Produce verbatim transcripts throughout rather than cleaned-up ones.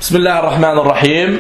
Bismillahirrahmanirrahim.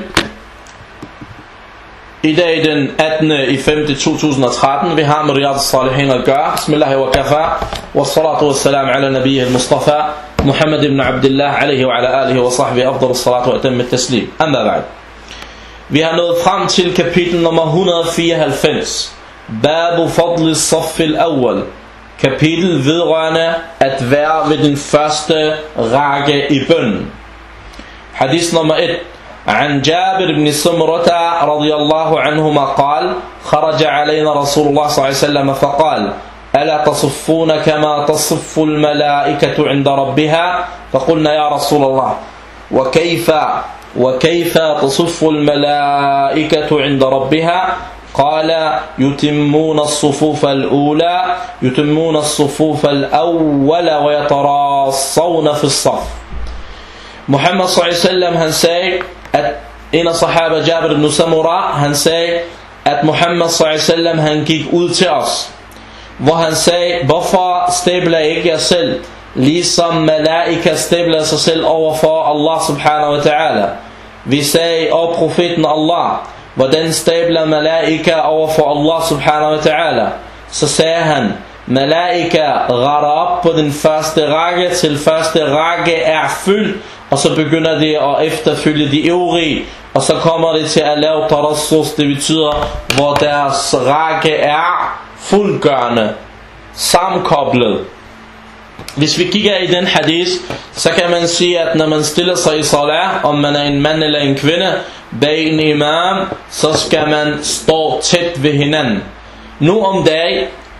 I dag den attende i femte to tusind og tretten. Vi har med Riyadh Salihin at gøre. Bismillahi wa kafa. Wa salatu wa salam ala nabiyhi al-Mustafa Muhammad ibn Abdullah alayhi wa ala alihi wa sahbihi afdal salatu wa atam at-taslim. Amma ba'd. Vi har nået frem til kapitel nummer et hundrede og fireoghalvfems. Babu fadli as-saff al-awwal. Kapitel vedrørende at være ved den første række i bønnen. Hadith nummer et. عن جابر بن سمرة رضي الله عنهما قال خرج علينا رسول الله صلى الله عليه وسلم فقال ألا تصفون كما تصف الملائكة عند ربها فقلنا يا رسول الله وكيف وكيف تصف الملائكة عند ربها قال يتمون الصفوف الأولى يتمون الصفوف الأول ويتراصون في الصف. Muhammad sallallahu alaihi wasallam han sagde, at en af sahaba Jabir ibn Samura, han sagde, at Muhammad sallallahu alaihi wasallam han gik ud til os, hvor han sagde, hvorfor stabler I ikke jer selv, ligesom malaika stabler sig selv overfor Allah subhanahu wa ta'ala. Vi sagde, o profeten Allah, hvordan stabler malaika overfor Allah subhanahu wa ta'ala? Så sagde han, malaika retter op på den første række, til første række er fyldt, og så begynder det at efterfølge de øvrige, og så kommer det til at lave tarassus, det betyder, hvor deres række er fuldgørende, sammenkoblet. Hvis vi kigger i den hadith, så kan man sige, at når man stiller sig i salat, om man er en mand eller en kvinde, bag en imam, så skal man stå tæt ved hinanden. Nu om dagen,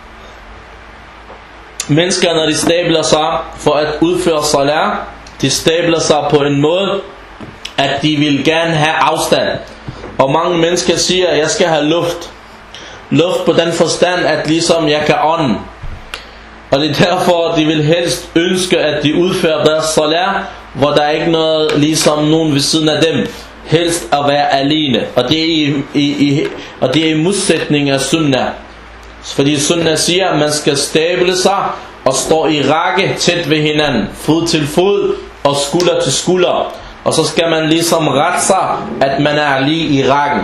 mennesker når de stabler sig for at udføre salat, de stabler sig på en måde, at de vil gerne have afstand. Og mange mennesker siger, at jeg skal have luft. Luft på den forstand, at ligesom jeg kan ånde. Og det er derfor, de vil helst ønske, at de udfører deres salat, hvor der er ikke noget, ligesom nogen ved siden af dem. Helst at være alene. Og det er i, i, i, og det er i modsætning af sunnah. Fordi sunnah siger, at man skal stable sig og stå i række tæt ved hinanden, fod til fod og skulder til skulder, og så skal man ligesom rette sig, at man er lige i rækken.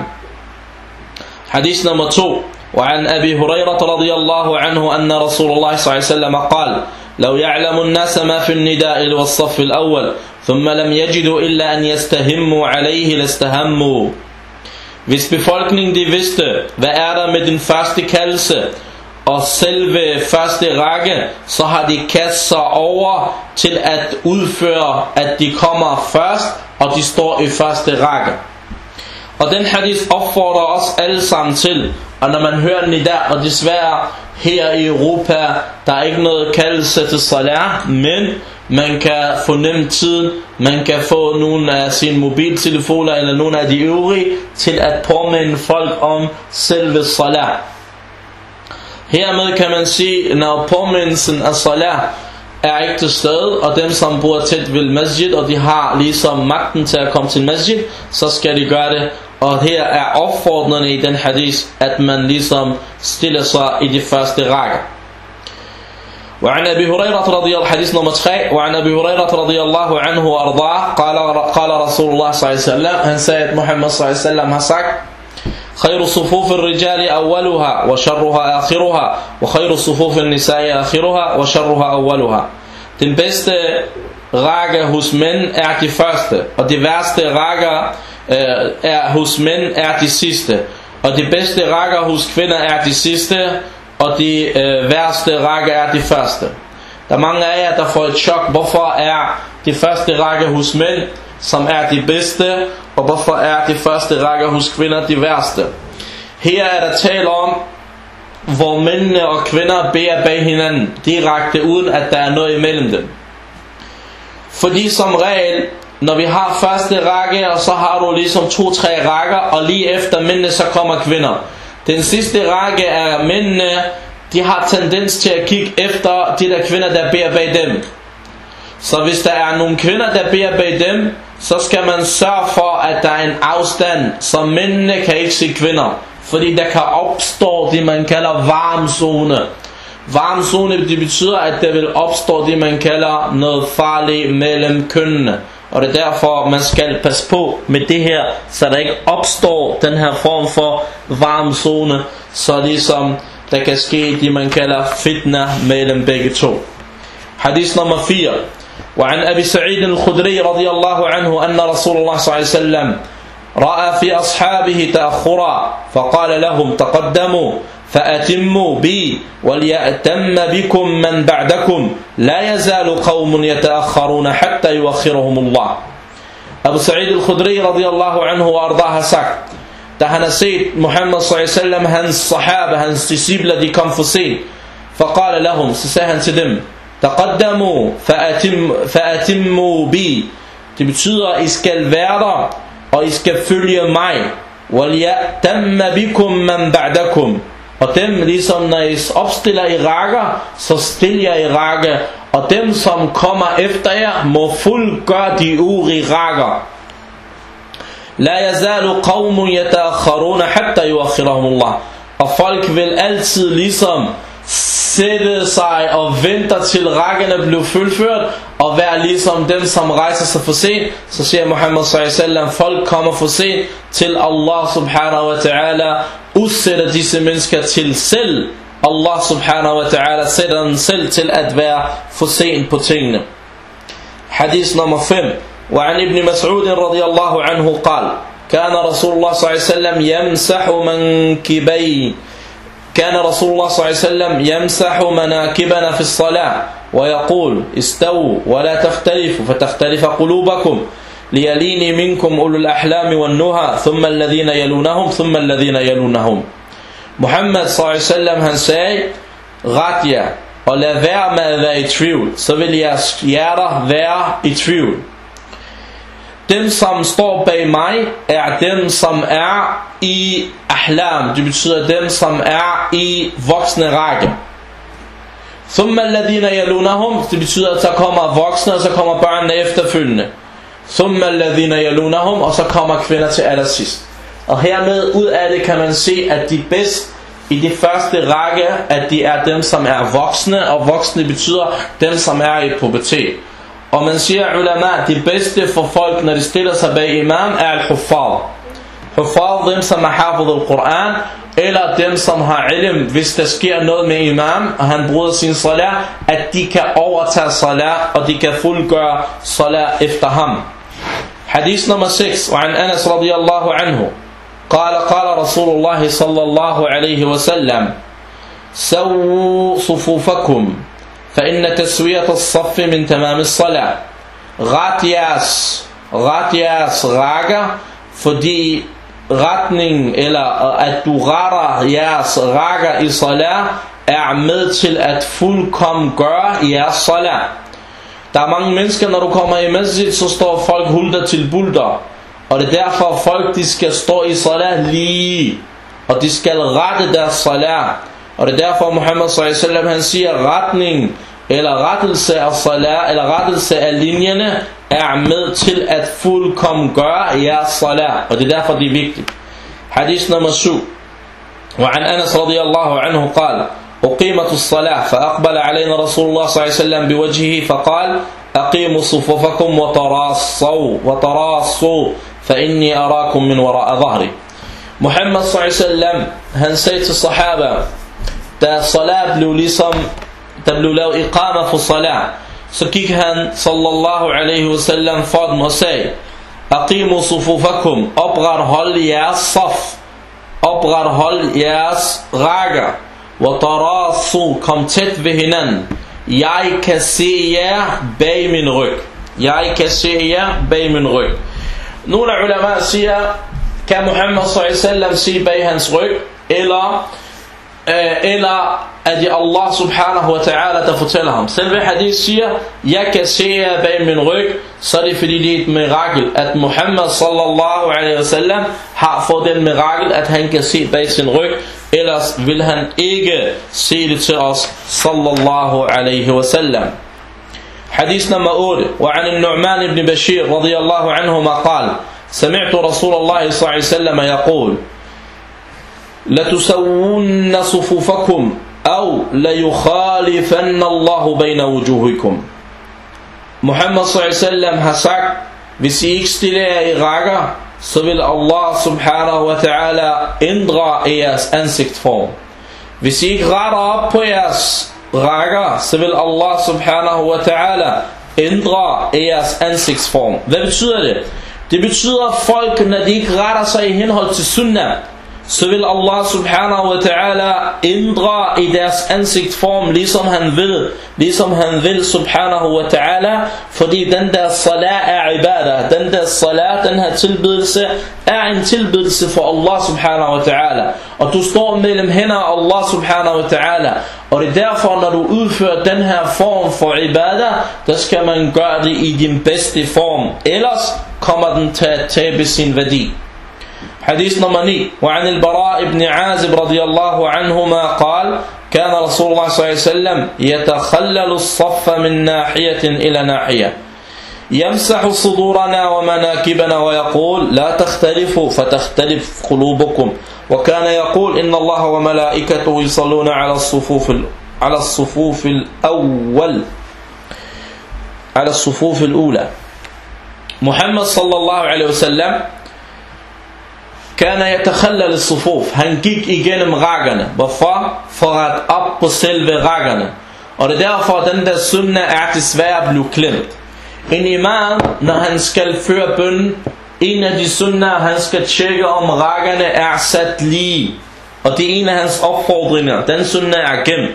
Hadith nummer to. وعن أبي هريرة رضي الله عنه أن رسول الله صلى الله عليه وسلم قال لو يعلم الناس ما في النداء والصف الأول ثم لم يجدوا إلا أن يستهموا عليه لاستهموا. Hvis befolkningen de vidste, hvad er der med den første kaldelse og selve første række, så har de kastet sig over til at udføre, at de kommer først, og de står i første række. Og den hadith opfordrer os alle sammen til, og når man hører nida, og desværre her i Europa, der er ikke noget kaldelse til salat, men man kan fornemme tiden, man kan få nogle af sine mobiltelefoner eller nogle af de øvrige til at påminde folk om selve salat. Hermed kan man sige, når påmindelsen af salat er ikke til stede, og dem som bor tæt ved masjid, og de har ligesom magten til at komme til masjid, så skal de gøre det. Og her er opfordrende i den hadith, at man ligesom stiller sig i de første række. وعن أبي هريرة رضي الله حديث نمبر tre. وعن أبي هريرة رضي الله عنه وأرضاه قال قال رسول الله صلى الله عليه وسلم, han sagde, at Muhammad صلى الله عليه وسلم har sagt, خير صفوف الرجال أولها وشرها آخرها وخير صفوف النساء آخرها وشرها أولها. Den bedste række hos mænd er de første, og de værste rækker øh, er hos mænd er de sidste, og de bedste rækker hos kvinder er de sidste, og de øh, værste rækker er de første. Der er mange af jer, der får et chok. Hvorfor er de første rækker hos mænd, som er de bedste, og hvorfor er de første rækker hos kvinder de værste? Her er der tale om, hvor mændene og kvinder beder bag hinanden direkte, uden at der er noget imellem dem. Fordi som regel, når vi har første række, og så har du ligesom to-tre rækker, og lige efter mændene, så kommer kvinder. Den sidste række er mændene, de har tendens til at kigge efter de der kvinder, der beder bag dem. Så hvis der er nogle kvinder, der beder bag dem, så skal man sørge for, at der er en afstand, så mændene kan ikke se kvinder. Fordi der kan opstå det, man kalder varmzone. Varmzone, det betyder, at der vil opstå det, man kalder noget farligt mellem kønnene. Og det er derfor man skal passe på med det her, så der ikke opstår den her form for varm zone, så ligesom der kan ske det man kalder fitna mellem begge to. Hadith nummer fire. وعن أبي سعيد الخدري رضي الله عنه أن رسول الله صلى الله عليه وسلم رأى في أصحابه تأخرا فقال لهم تقدموا فأتموا بي وليأتم بكم من بعدكم لا يزال قوم يتأخرون حتى يؤخرهم الله. Abu Sa'id al-Khudri radiyallahu anhu og arda har sagt, da han har set Muhammad sallallahu alaihi wasallam, hans sahaba, hans discipler, de kom for sent, faqala lahum, så sagde han til dem, taqaddamu fa'atimmu bi. Det betyder, at I skal være der, og I skal følge mig. وَلْيَأْتَمَّ بِكُمْ مَنْ بَعْدَكُمْ. Og dem, ligesom når I opstiller i rækker, så stil jer i række. Og dem, som kommer efter jer, må fuldgøre de øvrige rækker. لَا يَزَالُ قَوْمٌ يَتَأَخَّرُونَ حَتَّى يُؤَخِّرَهُمُ اللَّهُ. Og folk vil altid ligesom sætte sig og venter til rækkerne bliver fuldført, og være ligesom dem, som rejser sig for sent. Så siger Muhammad sallallahu alaihi wasallam, folk kommer for sent, til Allah subhanahu wa ta'ala udsætter disse mennesker til selv. Allah subhanahu wa ta'ala sætter den selv til at være for sent på tingene. Hadith nummer fem. وعن ابن مسعود رضي الله عنه قال كان رسول الله صلى الله عليه وسلم يمسح منكبيه كان رسول الله صلى الله عليه وسلم يمسح مناكبنا في الصلاة ويقول استووا ولا تختلفوا فتختلف قلوبكم ليلين منكم أولو الأحلام والنهى ثم الذين يلونهم ثم الذين يلونهم. Muhammad sallallahu alaihi wasallam, han sagde, ret jer og lad være med at være i tvivl, så vil jeres hjerter være i tvivl. Dem, som står bag mig, er dem, som er i ahlam. Det betyder dem, som er i voksne række. Thumma alladhina yalunahum. Det betyder, at så kommer voksne, og så kommer børnene efterfølgende. Thumma alladhina yalunahum. Og så kommer kvinder til allersidst. Og hermed ud af det kan man se, at de bedst i de første række, at de er dem, som er voksne. Og voksne betyder dem, som er i pubertet. Og man siger, ulama, det bedste for folk, når de stiller sig bag imam, er al-huffaz. Huffaz, dem som har hafid al-Quran, eller dem som har ilm, hvis der sker noget med imam, og han bryder sin salat, at de kan overtage salat, og de kan fuldgøre salat efter ham. Hadith nummer seks. وعن أنس رضي الله عنه قال قال رسول الله صلى الله عليه وسلم سووا صفوفكم فإن تسوية الصف من تمام الصلاة. Ret jeres, ret jeres rækker, fordi retning, eller at du retter jeres rækker i salat, er med til at fuldkommen gøre jeres salat. Der er mange mennesker, når du kommer i masjid, så står folk hulter til bulter. Og det er derfor, folk de skal stå i salat lige, og de skal rette deres salat. Og det er derfor Muhammad sallallahu alaihi wasallam, han siger, retning eller rettelse af salat, eller rettelse af linjerne, er med til at fuldkommen gøre jeres salat. Og det er derfor, det er vigtigt. Hadith nummer syv. وعن أنس رضي الله عنه قال أقيمت الصلاة فأقبل علينا رسول الله صلى الله عليه وسلم بوجهه فقال أقيموا صفوفكم وتراصوا وتراصوا فإني أراكم من وراء ظهري. Muhammad sallallahu alaihi wasallam, han sagde til sahaba, da salat blev ligesom, der blev lavet iqama for salat, så gik han sallallahu alaihi wasallam for dem og sagde, aqimu sufufakum, oprethold jeres saf, oprethold jeres rækker, wa tarasu, kom tæt ved hinanden, jeg kan se jer bag min ryg, jeg kan se jer bag min ryg. Nogle af ulama siger, kan Muhammad sallallahu alaihi wasallam se bag hans ryg, eller øh, eller er det Allah subhanahu wa ta'ala, der fortæller ham. Selve hadith siger, jeg kan se jer bag min ryg, så er det fordi det er et mirakel, at Muhammad sallallahu alaihi wasallam har fået den mirakel, at han kan se bag sin ryg, ellers vil han ikke se det til os sallallahu alaihi wasallam. Hadith nummer otte. وعن النعمان بن بشير رضي الله عنهما قال سمعت رسول الله صلى الله عليه وسلم يقول لتسوون صفوفكم أو ليخالفن الله بين وجوهكم. Muhammad sallallahu alaihi wasallam har sagt, hvis I ikke stiller jer i rækker, så vil Allah subhanahu wa ta'ala ændre jeres ansigtsform. Hvis I ikke retter op på jeres rækker, så vil Allah subhanahu wa ta'ala ændre jeres ansigtsform. Hvad betyder det? Det betyder, at folk, når de ikke retter sig i henhold til sunnah, så vil Allah subhanahu wa ta'ala ændre i deres ansigtsform, ligesom han vil, ligesom han vil subhanahu wa ta'ala, fordi den der salat er ibadah, den der salat, den her tilbedelse, er en tilbedelse for Allah subhanahu wa ta'ala, og du står mellem hænder af Allah subhanahu wa ta'ala, og det er derfor, når du udfører den her form for ibadah, der skal man gøre det i din bedste form, ellers kommer den til at tabe sin værdi. حديث نمبر ني وعن البراء بن عازب رضي الله عنهما قال كان رسول الله صلى الله عليه وسلم يتخلل الصف من ناحية إلى ناحية يمسح صدورنا ومناكبنا ويقول لا تختلفوا فتختلف قلوبكم وكان يقول إن الله وملائكته يصلون على الصفوف على الصفوف الأول على الصفوف الأولى. محمد صلى الله عليه وسلم kan yatakhallal as-sufuf. Han gik igennem rækkerne. Hvorfor? For at op på selve rækkerne. Og det er derfor, at den der sunnah er desværre blevet klemt. En imam, når han skal føre bønnen, en af de sunnah, han skal tjekke om rækkerne er sat lige. Og det er en af hans opfordringer. Den sunnah er gemt.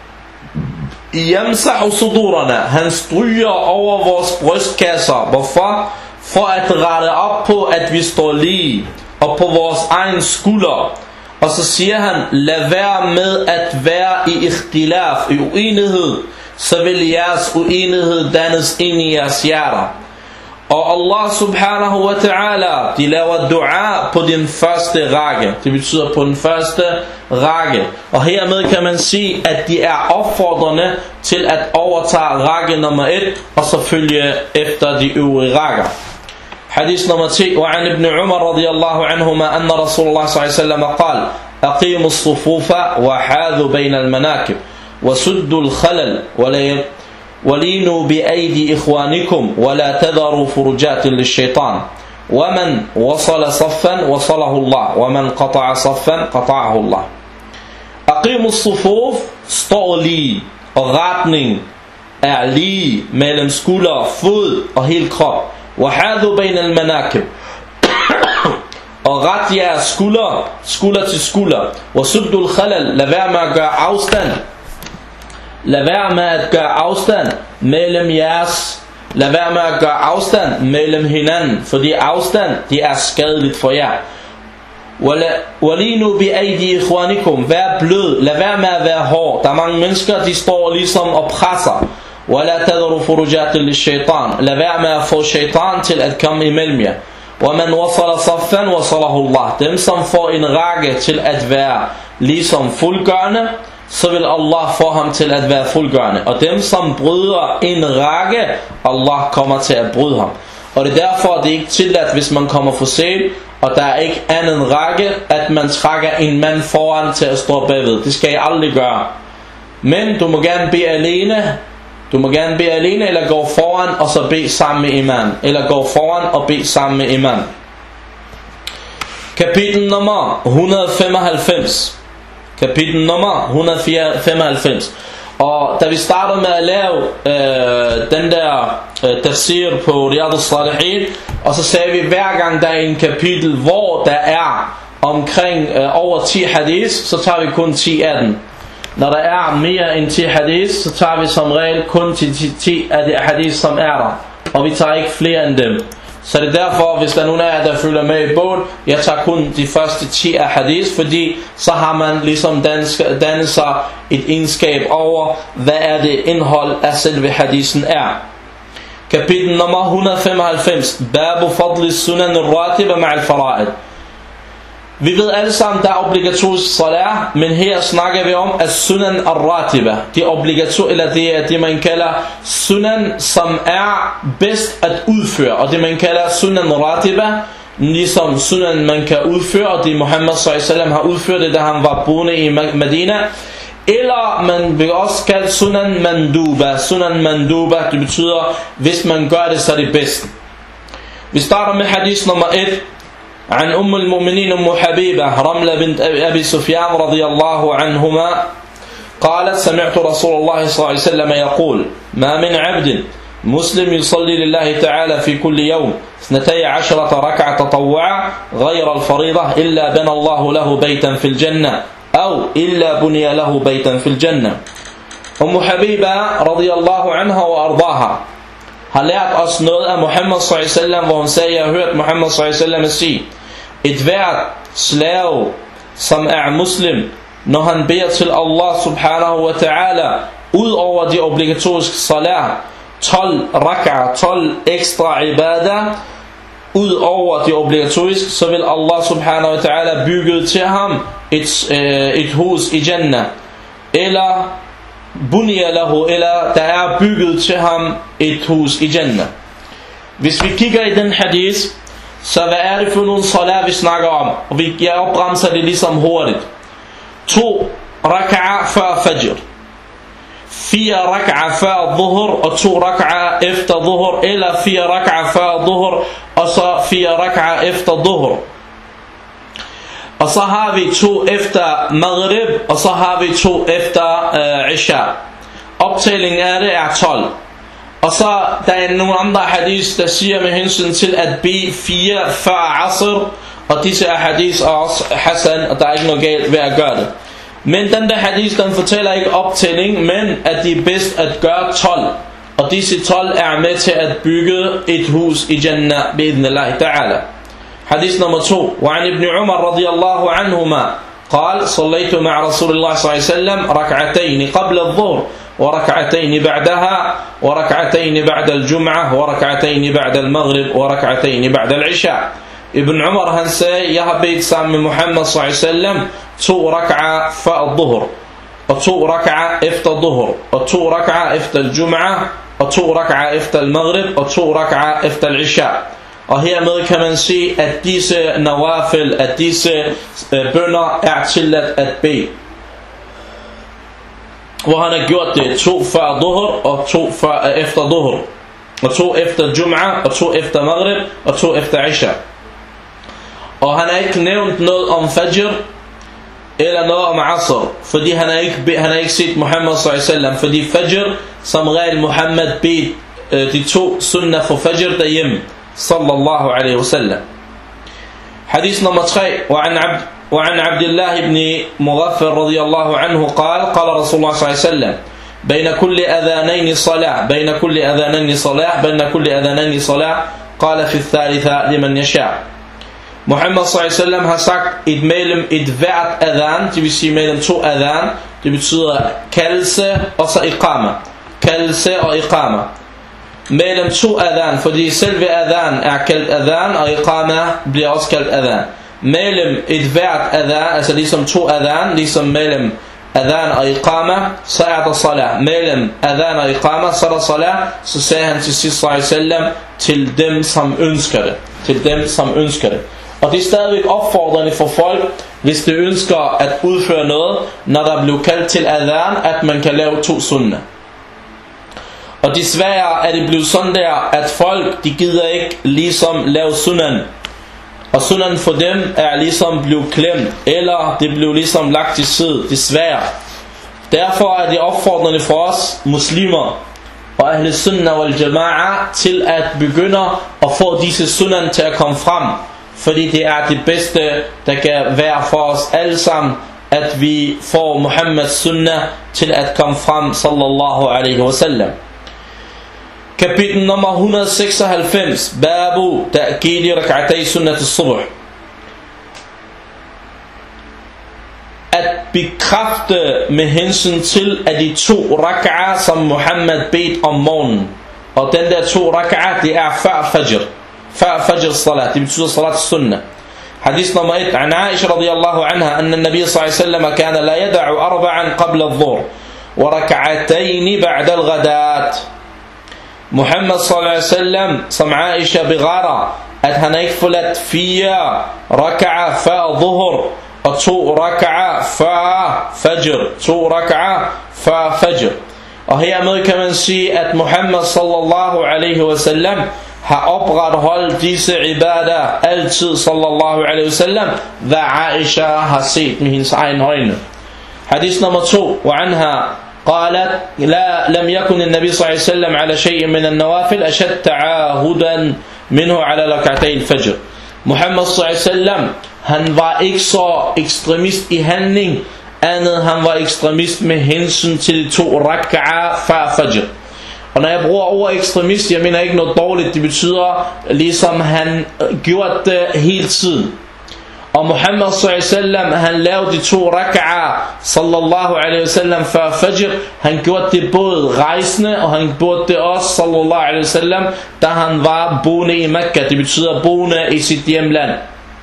Yamsahu sudurana. Han stryger over vores brystkasser. Hvorfor? For at rette op på, at vi står lige og på vores egen skulder. Og så siger han, lad være med at være i ikhtilaf, i uenighed, så vil jeres uenighed dannes ind i jeres hjerter. Og Allah subhanahu wa ta'ala, de laver dua på den første række. Det betyder på den første række. Og hermed kan man sige, at de er opfordrende til at overtage række nummer et, og så følge efter de øvrige rækker. حديث نمبر تي وعن ابن عمر رضي الله عنهما أن رسول الله صلى الله عليه وسلم قال أقيموا الصفوف وحاذوا بين المناكب وسدوا الخلل ولينوا بأيدي إخوانكم ولا تذروا فرجات للشيطان ومن وصل صفا وصله الله ومن قطع صفا قطعه الله. أقيموا الصفوف, stå lige, og retning er lige mellem skulder, fod og hele krop. وحاذوا بين المناكب, og ret jeres skulder, skulder til skulder. وسدوا الخلل, lad være med at gøre afstand, lad være med at gøre afstand mellem jeres, lad være med at gøre afstand mellem hinanden, fordi afstand, det er skadeligt for jer. وَلِينُوا بِأَيْدِي إِخْوَانِكُمْ, vær blød, lad være med at være hård. Der er mange mennesker, de står ligesom og presser. وَلَا تَذَرُوا فُرُجَاتٍ لِلشَّيْطَانِ, lad være med at få shaitan til at komme imellem jer. وَمَنْ وَصَلَ صَفًّا وَصَلَهُ اللَّهِ, dem som får en række til at være ligesom fuldgørende, så vil Allah få ham til at være fuldgørende. Og dem som bryder en række, Allah kommer til at bryde ham. Og det er derfor, det er ikke tilladt, hvis man kommer for sent, og der er ikke anden række, at man trækker en mand foran til at stå bagved. Det skal I aldrig gøre. Men du må gerne bede alene, Du må gerne bede alene, eller gå foran og så bede sammen med imam. Eller gå foran og bede sammen med imam. Kapitel nummer et hundrede og femoghalvfems. Kapitel nummer et hundrede og femoghalvfems. Og da vi startede med at lave øh, den der øh, tafsir på Riyadh al-Salihin, og så sagde vi, hver gang der er en kapitel, hvor der er omkring øh, over ti hadith, så tager vi kun ti af den. Når der er mere end ti hadith, så tager vi som regel kun ti af de hadith, som er der. Og vi tager ikke flere end dem. Så det er derfor, hvis der er nogen af jer, der følger med i bogen, jeg tager kun de første ti af hadith, fordi så har man ligesom dannet sig et egenskab over, hvad er det indhold af selve hadithen er. Kapitel nummer et hundrede og femoghalvfems. Babu fadli sunan al-ratiba ma'al fara'id. Vi ved alle sammen, der er obligatorisk salat, men her snakker vi om at sunan al-ratiba. Det er obligatorisk, eller det er det man kalder sunan, som er bedst at udføre, og det man kalder sunan ratiba, ligesom sunan man kan udføre, og det Muhammad sallallahu alaihi wasallam har udført det, da han var boende i Medina. Eller man vil også kalde sunan manduba. Sunan manduba, det betyder, hvis man gør det, så er det bedst. Vi starter med hadith nummer et. عن أم المؤمنين أم حبيبة رملة بنت أبي سفيان رضي الله عنهما قالت سمعت رسول الله صلى الله عليه وسلم يقول ما من عبد مسلم يصلي لله تعالى في كل يوم اثنتي عشرة ركعة تطوعا غير الفريضة إلا بنى الله له بيتا في الجنة أو إلا بني له بيتا في الجنة. أم حبيبة رضي الله عنها وأرضاها har lært os noget af Muhammad sallallahu alaihi wasallam, hvor hun sagde, jeg har hørt Muhammad sallallahu alaihi wasallam sige, et hvert slave, som er muslim, når han beder til Allah subhanahu wa ta'ala, ud over de obligatoriske salat, tolv rak'ah, tolv ekstra ibadah, ud over de obligatoriske, så vil Allah subhanahu wa ta'ala bygge til ham et, øh, et hus i Jannah, eller bunya lahu, eller der er bygget til ham et hus i Jannah. Hvis vi kigger i den hadith, så hvad er det for nogle salat vi snakker om? Og vi, jeg opbremser det ligesom hurtigt. To rak'ah før fajr, fire rak'ah før dhuhr og to rak'ah efter dhuhr, eller fire rak'ah før dhuhr og så fire rak'ah efter dhuhr. Og så har vi to efter maghrib, og så har vi to efter øh, isha. Optællingen af det er tolv. Og så der er nogle andre hadith, der siger med hensyn til at bede fire før asr, og disse er hadith er også hasan, og der er ikke noget galt ved at gøre det. Men den der hadith, den fortæller ikke optælling, men at det er bedst at gøre tolv. Og disse tolv er med til at bygge et hus i Jannah, bi'idhnillahi ta'ala. حديث نمبر اثنين وعن ابن عمر رضي الله عنهما قال صليت مع رسول الله صلى الله عليه وسلم ركعتين قبل الظهر وركعتين بعدها وركعتين بعد الجمعة وركعتين بعد المغرب وركعتين بعد العشاء. ابن عمر han sagde, jeg har bedt sammen med Muhammad sallallahu alaihi wasallam to rak'ah før dhuhr og to rak'ah efter dhuhr og to rak'ah efter al-jum'ah og to rak'ah efter al-maghrib og to rak'ah efter al-isha. Og hermed kan man se, at disse nawafil, at disse øh, bønner er tilladt at bede. Hvor han har gjort det to før dhuhr og to før, øh, efter dhuhr. Og to efter jum'ah og to efter maghrib og to efter isha. Og han har ikke nævnt noget om fajr eller noget om asr, fordi han har ikke, han har ikke set Muhammad sallallahu alaihi wasallam. Fordi fajr, som regel Muhammad bed øh, de to sunnah for fajr derhjemme. صلى الله عليه وسلم. حديث نمبر ثلاثة وعن عبد وعن عبد الله بن مغفر رضي الله عنه قال قال رسول الله صلى الله عليه وسلم بين كل أذانين صلاة بين كل أذانين صلاة بين كل أذانين صلاة قال في الثالثة لمن يشاء. Muhammad sallallahu alaihi wasallam har sagt, et mellem et hvert adhan, det vil sige mellem to adhan, det betyder kaldelse og så iqama, kaldelse og iqama. Mellem to adhan, fordi selve adhan er kaldt adhan, og iqama bliver også kaldt adhan. Mellem et hvert adhan, altså ligesom to adhan, ligesom mellem adhan og iqama, så er der salat. Mellem adhan og iqama, så er der salat. Så sagde han til sidst sallallahu alaihi wasallam, til dem som ønsker det. Til dem som ønsker det. Og det er stadigvæk opfordrende for folk, hvis de ønsker at udføre noget, når der bliver kaldt til adhan, at man kan lave to sunnah. Og desværre er det blevet sådan der, at folk, de gider ikke ligesom lave sunan. Og sunan for dem er ligesom blevet klemt, eller det blev ligesom lagt til side, desværre. Derfor er det opfordrende for os muslimer og ahle sunnah wal jama'a til at begynde at få disse sunan til at komme frem. Fordi det er det bedste, der kan være for os alle sammen, at vi får Muhammeds sunnah til at komme frem, sallallahu alaihi wasallam. Kapitel nummer et hundrede og seksoghalvfems. Babu ta'kidi rak'atay sunnat as-subh. At bekræfte med hensyn til at de to rak'ah, som Muhammad bedt om morgenen. Og den der to rak'ah, det er før fajr. Før fajr salat. Det betyder salat sunnah. حديث نمبر واحد عن عائشة رضي الله عنها أن النبي صلى الله عليه وسلم كان لا يدع أربعا قبل الظهر وركعتين بعد الغداة. Muhammad sallallahu alaihi wasallam, som Aisha beretter, at han ikke forladt fire rak'ah før dhuhr og to rak'ah før fajr. To rak'ah før fajr. Og hermed kan man sige, at Muhammad sallallahu alaihi wasallam har opretholdt disse ibadah altid, sallallahu alaihi wasallam, hvad Aisha har set med hendes egen øjne. Hadith nummer to, وعنها قالت لا لم يكن النبي صلى الله عليه وسلم على شيء من النوافل أشد تعاهدا منه على ركعتي الفجر. Muhammad sallallahu alaihi wasallam, han var ikke så ekstremist i handling, andet han var ekstremist med hensyn til de to rak'ah før fajr. Og når jeg bruger ord ekstremist, jeg mener ikke noget dårligt, det betyder ligesom han gjorde det hele tiden. Og Muhammad sallallahu alaihi wasallam, han lavede de to rak'ah sallallahu alaihi wasallam før fajr. Han gjorde det både rejsende, og han gjorde det også sallallahu alaihi wasallam, da han var boende i Mekka. Det betyder boende i sit hjemland.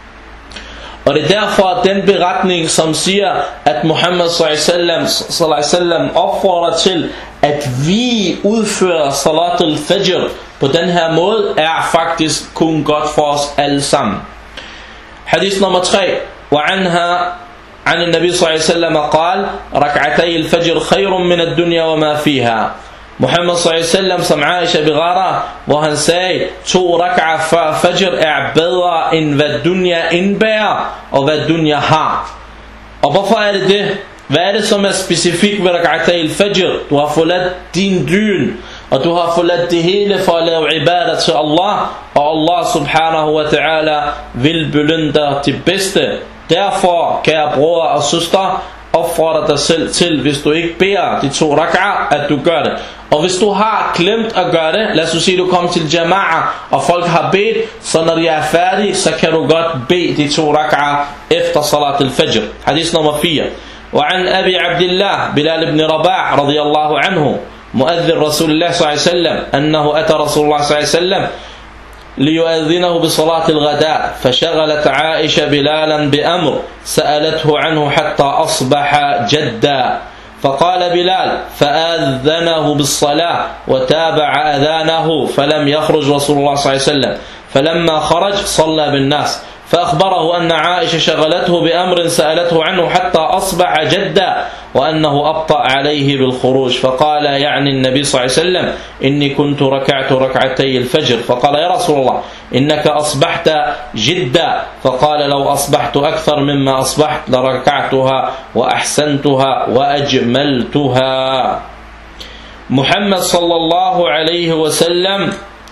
Og det er derfor at den beretning, som siger, at Muhammad sallallahu alaihi wasallam opfordrer til, at vi udfører salat al-fajr på den her måde, er faktisk kun godt for os alle sammen. Hadith nummer tre, وعنها عن النبي صلى الله عليه وسلم قال ركعتي الفجر خير من الدنيا وما فيها. Muhammad sallallahu alaihi wasallam, som Aisha begræder, hvor han sagde, to rak'ah før fajr er bedre end hvad dunya indbærer og hvad dunya har. Og hvorfor er det det? Hvad er det som er specifikt ved rak'atay al-fajr? Du har forladt din dyn, og du har forladt det hele for at lave ibadah til Allah, og Allah subhanahu wa ta'ala vil belønne dig det bedste. Derfor, kære bror og søster, opfordrer dig selv til, hvis du ikke beder de to rak'ah, at du gør det. Og hvis du har glemt at gøre det, lad os sige, du kommer til jama'a, og folk har bedt, så når de er færdige, så kan du godt bede de to rak'ah efter salat al-fajr. Hadith nummer fire. وعن أبي عبد الله بلال بن رباح رضي الله عنه مؤذن رسول الله صلى الله عليه وسلم أنه أتى رسول الله صلى الله عليه وسلم ليؤذنه بصلاة الغداء فشغلت عائشة بلالا بأمر سألته عنه حتى أصبح جدا فقال بلال فآذنه بالصلاة وتابع أذانه فلم يخرج رسول الله صلى الله عليه وسلم فلما خرج صلى بالناس فأخبره أن عائشة شغلته بأمر سألته عنه حتى أصبح جدا وأنه أبطأ عليه بالخروج فقال يعني النبي صلى الله عليه وسلم إني كنت ركعت ركعتي الفجر فقال يا رسول الله إنك أصبحت جدا فقال لو أصبحت أكثر مما أصبحت لركعتها وأحسنتها وأجملتها. محمد صلى الله عليه وسلم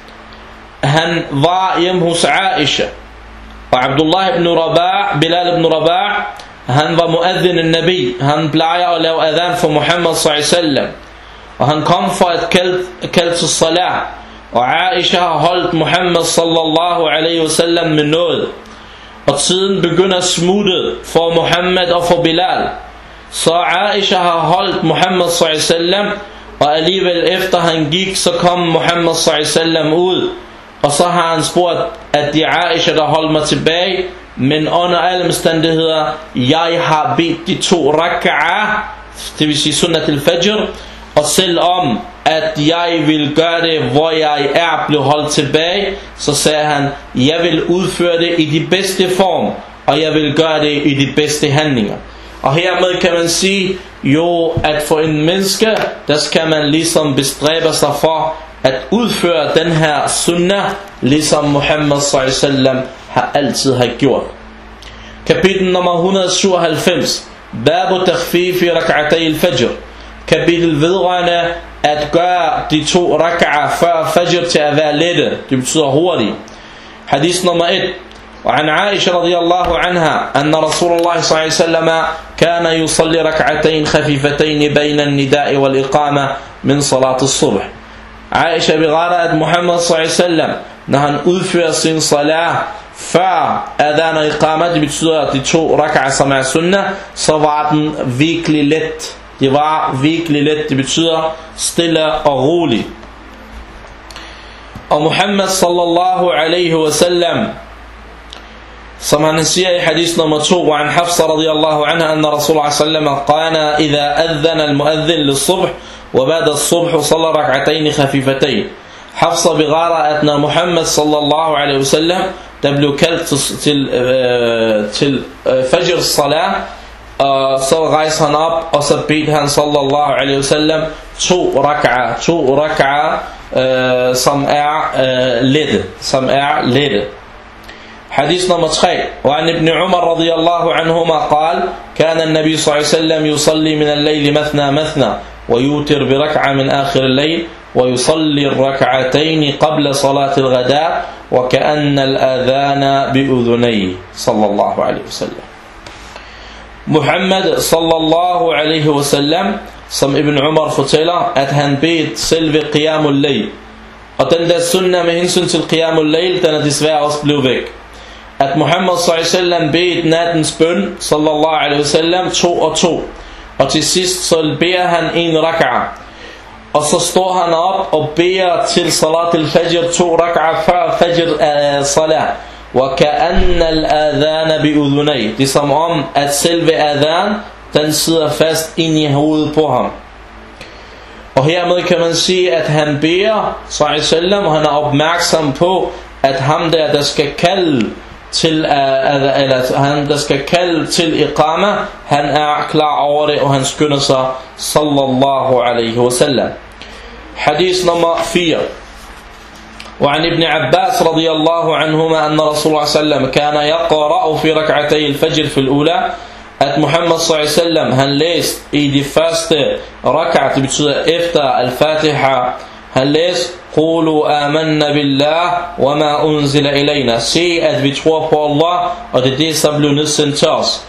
han var hjemme hos Aisha, og Abdullah ibn Rabah, Bilal ibn Rabah, han var muadhin al-Nabi. Han plejer at lave adhan for Muhammad sallallahu alaihi wasallam, og han kom for at kalde til salat, og Aisha har holdt Muhammad sallallahu alaihi wasallam med noget, og tiden begynder at smutte for Muhammad og for Bilal. Så Aisha har holdt Muhammad sallallahu alaihi wasallam, og alligevel efter han gik, så kom Muhammad sallallahu alaihi wasallam ud. Og så har han spurgt, at det er Aisha, der holdt mig tilbage, men under alle omstændigheder, jeg har bedt de to rak'ah, det vil sige sunnat al-fajr, og selvom at jeg vil gøre det, hvor jeg er blevet holdt tilbage, så sagde han, jeg vil udføre det i de bedste form, og jeg vil gøre det i de bedste handlinger. Og hermed kan man sige, jo, at for en menneske, der skal man ligesom bestræbe sig for, at udføre den her sunnah, ligesom Muhammad sallallahu alaihi wasallam har altid har gjort. Kapitel nummer et hundrede syvoghalvfems. Babu takhfif i rak'atay al-fajr. Kapitel vedrørende at gøre de to rak'ah før fajr til at være lette. Det betyder hurtigt. Hadith nummer et. وعن عائشة رضي الله عنها أن رسول الله صلى الله عليه وسلم كان يصلي ركعتين خفيفتين بين النداء والإقامة من صلاة الصبح. Aisha begræder, at Muhammad sallallahu alaihi wasallam, når han udfører sin salat før adhan og iqamah, det betyder at de to rak'ah som er sunnah, så var den virkelig let. Det var virkelig let, det betyder stille og rolig. Og Muhammad sallallahu alaihi wasallam, som han siger i hadith nummer to, وعن حفصة رضي الله عنها أن رسول الله صلى الله عليه وسلم قال إذا أذن المؤذن للصبح وبعد الصبح صلى ركعتين خفيفتين. Hafsa begræder, at når Muhammad sallallahu alaihi wasallam, der blev kaldt til, til, øh, til øh, fajr salat, og så rejste han op, og så bedte han sallallahu alaihi wasallam to rak'ah, to rak'ah øh, som er øh, lette, som er lette. Hadith nummer tre. وعن ابن عمر رضي الله عنهما قال كان النبي صلى الله عليه وسلم يصلي من الليل مثنى مثنى ويوتر بركعة من آخر الليل ويصلي الركعتين قبل صلاة الغداء وكأن الأذان بأذنيه صلى الله عليه وسلم. Muhammad sallallahu alaihi wasallam, som Ibn Umar fortæller, at han bedte selve Qiyamul Layl. Og den der sunnah med hensyn til Qiyamul Layl, den er desværre også blevet væk. At Muhammad sallallahu alaihi wasallam bedte nattens bøn, sallallahu alaihi wasallam, to og to. Og til sidst så beder han en rak'a. Og så står han op og beder til salat al-fajr to rak'a før fajr salat. وَكَأَنَّ الْأَذَانَ بِأُذُنَيْهِ. Det er som om, at selve adhan, den sidder fast ind i hovedet på ham. Og hermed kan man sige, at han beder, sallallahu, og han er opmærksom på, at ham der, der skal kalde til, eller han der skal kalde til iqama, han er klar over det, og han skynder sig, sallallahu alaihi wasallam. Hadith nummer fire. وعن ابن عباس رضي الله عنهما أن رسول الله صلى الله عليه وسلم كان يقرأ في ركعتي الفجر في الأولى. At Muhammad صلى الله عليه وسلم han læste i de første rak'ah, det betyder efter al-Fatiha, han læste قولوا آمنا بالله وما أنزل إلينا. Se at vi tror på Allah, og det er det som blev nedsendt til os.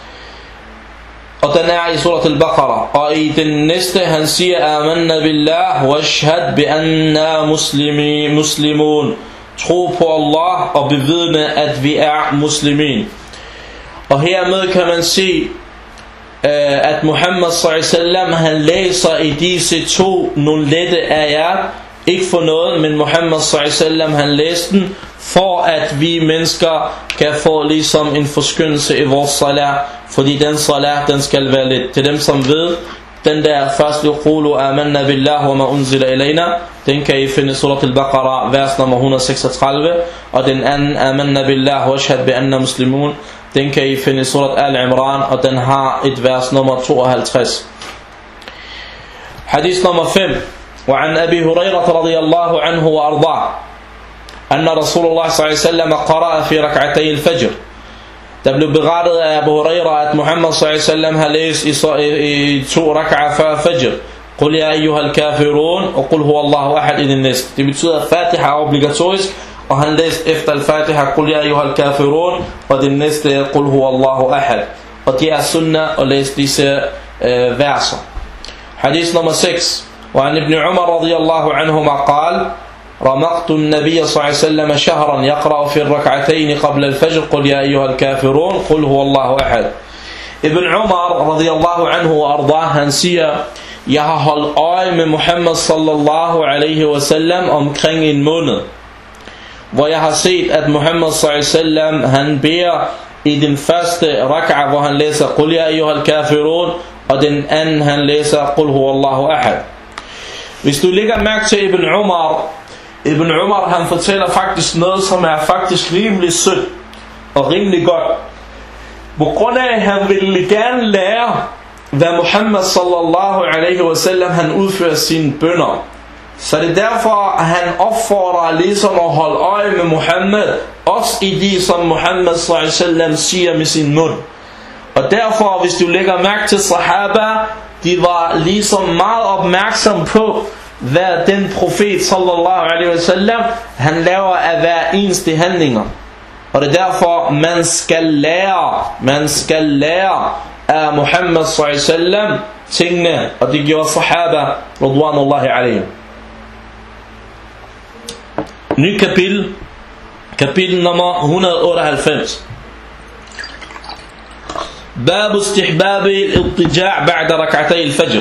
Og den er i surat al-Baqarah. Og i den næste han siger آمنا بالله واشهد بأننا مسلمون. Tro på Allah og bevidne at vi er muslimin. Og hermed kan man se at Muhammad sallallahu alaihi wasallam han læser i disse to nogle lette ayat, ikke for noget, men Muhammad sallallahu alaihi wasallam han læste den for at vi mennesker kan få ligesom en forskyndelse i vores salat, fordi den salat den skal være lidt. Til dem som ved, den der første qulu amanna billah wa ma unzila ilayna, den kan I finde i surat al-Baqarah vers nummer et hundrede og seksogtredive, og den anden amanna billah wa ashhad bi anna muslimun, den kan I finde i surat al-Imran, og den har et vers nummer tooghalvtreds. Hadith nummer fem. وعن أبي هريرة رضي الله عنه وأرضاه أن رسول الله صلى الله عليه وسلم قرأ في ركعتي الفجر. Der blev berettet af Abu Huraira, at Muhammad sallallahu alaihi wasallam har læst i to rak'ah før fajr. قل يا أيها الكافرون وقل هو الله أحد i den næste. Det betyder at Fatiha er obligatorisk, og han læste efter al-Fatiha قل يا أيها الكافرون, og den næste er قل هو الله أحد. Og det er sunnah at læse disse øh, verser. Hadith nummer seks. وعن ابن عمر رضي الله عنهما قال رمقت النبي صلى الله عليه وسلم شهرا يقرأ في الركعتين قبل الفجر قل يا أيها الكافرون قل هو الله أحد. Ibn Umar radiyallahu anhu og ardah, han siger, jeg har holdt øje med Muhammad sallallahu alaihi wasallam omkring en måned, hvor jeg har set, at Muhammad sallallahu alaihi wasallam han beder i den første rak'ah, hvor han læser قل يا أيها الكافرون, og den anden han læser قل هو الله أحد. Hvis du lægger mærke til Ibn Umar, Ibn Umar han fortæller faktisk noget, som er faktisk rimelig sødt og rimelig godt. På grund af, at han ville gerne lære, hvad Muhammad sallallahu alaihi wasallam han udfører sine bønner. Så det er derfor, at han opfordrer ligesom at holde øje med Muhammad, også i de, som Muhammad sallallahu alaihi wasallam siger med sin mund. Og derfor, hvis du lægger mærke til sahaba, de var ligesom meget opmærksom på, hvad den profet sallallahu alaihi wasallam han laver af hver eneste handlinger. Og det er derfor man skal lære, man skal lære af Muhammad sallallahu alaihi wasallam tingene, og det gjorde sahaba radwanullahi alaihim. Ny kapitel, kapitel nummer et hundrede og otteoghalvfems. باب استحباب الاضطجاع بعد ركعتي الفجر.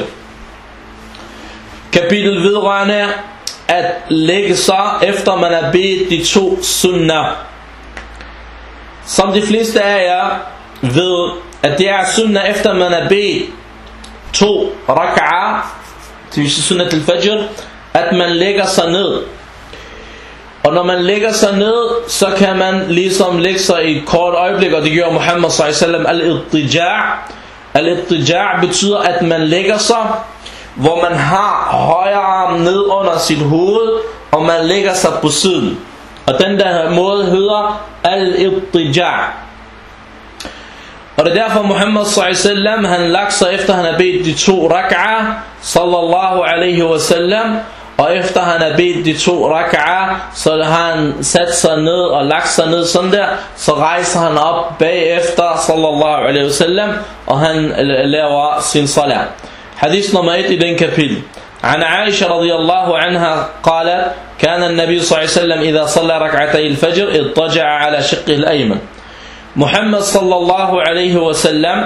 Kapitel vedrørende at lægge sig efter man har bedt de to sunnah. Som de fleste af jer ved, at det er sunnah efter man har bedt to rak'ah, det vil sige sunnah til fajr, at man lægger sig ned. Og når man lægger sig ned, så kan man ligesom lægge sig i et kort øjeblik, og det gør Muhammad sallallahu alaihi wasallam. Al-ittija' Al-ittija' betyder, at man lægger sig, hvor man har højre arm ned under sit hoved, og man lægger sig på siden. Og den der måde hedder al-ittija'. Og det er derfor Muhammad sallallahu alaihi wasallam, han lagt sig efter han har bedt de to rak'ah, sallallahu alaihi wasallam, og efter han har bedt de to rak'ah, så har han sat sig ned og lagt sig ned sådan der, så rejser han op bagefter, sallallahu alaihi wasallam, og han laver sin salat. Hadith nummer et i den kapitel. عن عائشة رضي الله عنها قالت كان النبي صلى الله عليه وسلم إذا صلى ركعتي الفجر اضطجع على شقه الأيمن. Muhammad sallallahu alaihi wasallam,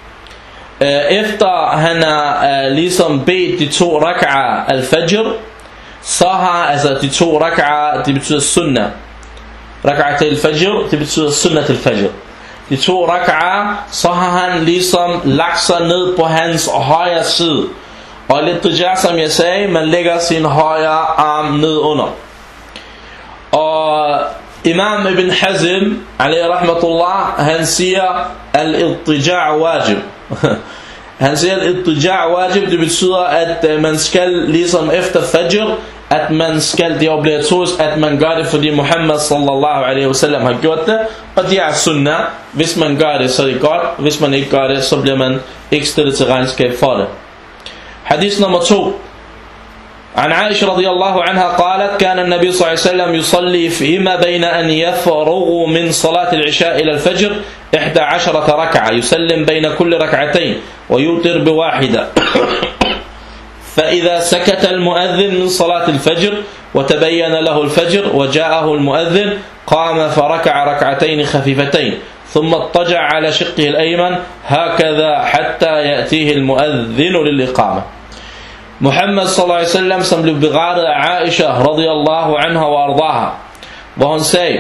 efter han har ligesom bedt de to rak'ah al-fajr, så har altså de to rak'ah, det betyder sunnah. Rak'at al-fajr, det betyder sunnat al-fajr. De to rak'ah, så har han ligesom lagt sig ned på hans højre side. Og lidt tijah, som jeg sagde, man lægger sin højre arm ned under. Og Imam Ibn Hazm, alayhi rahmatullah, han siger, al-ittija' wajib. Han siger, al-ittija' wajib, det betyder, at man skal, ligesom efter fajr, at man skal, det er obligatorisk, at man gør det, fordi Muhammad sallallahu alaihi wasallam har gjort det, og det er sunnah. Hvis man gør det, så er det godt. Hvis man ikke gør det, så bliver man ikke stillet til regnskab for det. Hadith nummer to. عن عائشة رضي الله عنها قالت كان النبي صلى الله عليه وسلم يصلي فيما بين أن يفرغ من صلاة العشاء إلى الفجر إحدى عشرة ركعة يسلم بين كل ركعتين ويوتر بواحدة فإذا سكت المؤذن من صلاة الفجر وتبين له الفجر وجاءه المؤذن قام فركع ركعتين خفيفتين ثم اضطجع على شقه الأيمن هكذا حتى يأتيه المؤذن للإقامة. Muhammad sallallahu alaihi wasallam, som blev berettet af Aisha radiyallahu anha wa ardaha, hvor hun sagde,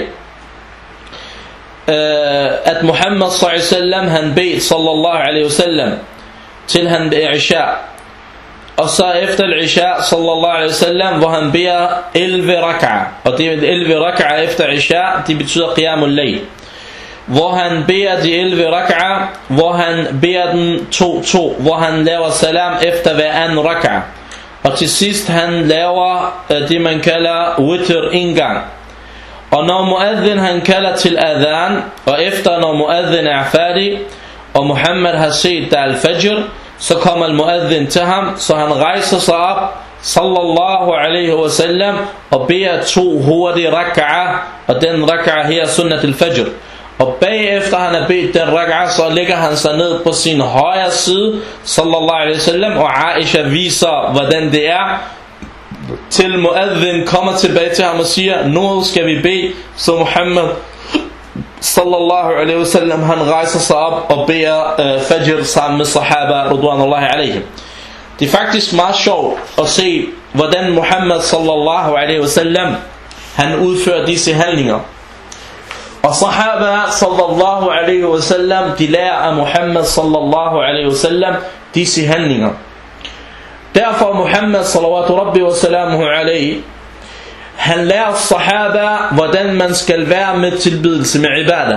at Muhammad sallallahu alaihi wasallam, han bed sallallahu alaihi wasallam til han beder isha, og så efter isha sallallahu alaihi wasallam, hvor han beder elleve rak'ah, og det er elleve rak'ah efter isha, det betyder qiyamul layl, hvor han beder de elleve rak'ah, hvor han beder den to to, hvor han laver salam efter hver anden rak'ah, og til sidst han laver det man kalder witr en gang. Og når muadhin han kalder til adhan, og efter når muadhin er færdig, og Muhammad har set der al-fajr, så kommer muadhin til ham, så han rejser sig op, sallallahu alaihi wasallam, og beder to hurtige rak'ah, og den rak'ah her sunnat al-fajr. Og bagefter han har bedt den rak'ah, så lægger han sig ned på sin højre side, sallallahu alaihi wasallam, og Aisha viser, hvordan det er, til muadhin kommer tilbage til ham og siger, nu skal vi bede, så Muhammad, sallallahu alaihi wasallam, han rejser sig op og beder uh, fajr sammen med sahaba, ridwanullahi alaihim. Det er faktisk meget sjovt at se, hvordan Muhammad, sallallahu alaihi wasallam, han udfører disse handlinger. Og sahaba sallallahu alaihi wasallam, de lærer af Muhammad sallallahu alaihi wasallam disse handlinger. Derfor Muhammad sallallahu rabbi wa salamuhu alaihi, han lærer sahaba, hvordan man skal være med tilbedelse med ibadah.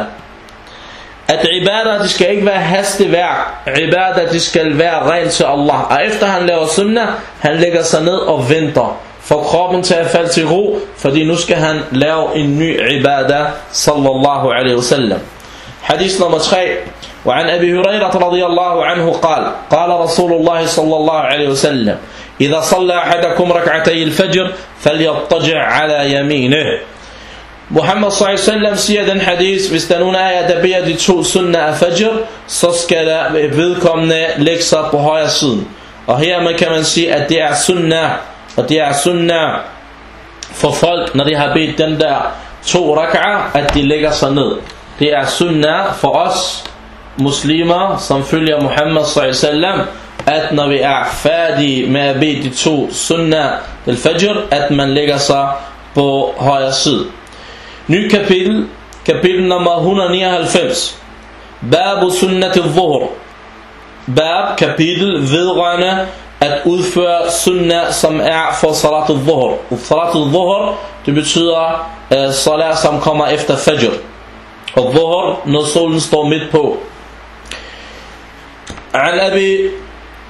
At ibadah, det skal ikke være hasteværk. Ibadah, det skal være rent til Allah. Og efter han laver sunnah, han lægger sig ned og venter, for kroppen til at falde til ro, fordi nu skal han lave en ny ibadah, sallallahu alaihi wasallam. Hadith nummer tre. وعن أبي هريرة رضي الله عنه قال قال رسول الله صلى الله عليه وسلم إذا صلى أحدكم ركعتي الفجر فليضطجع على يمينه. Muhammad sallallahu alaihi wasallam siger den hadith, hvis der er nogen af jer, der beder de to sunnah af fajr, så skal der vedkommende lægge sig på højre siden. Og her kan man sige, at det er sunnah, og det er sunnah for folk, når de har bedt den der to rak'ah, at de lægger sig ned. Det er sunnah for os muslimer, som følger Muhammad sallallahu alaihi wasallam, at når vi er færdige med at bede de to sunnah del fajr, at man lægger sig på højre side. Ny kapitel, kapitel nummer et hundrede nioghalvfems. Babu sunnat al-dhuhr. Bab, kapitel vedrørende at udføre sunnah, som er for salat al-dhuhr. Salat al-dhuhr, det betyder uh, salat, som kommer efter fajr. Og dhuhr, når solen står midt på. عن أبي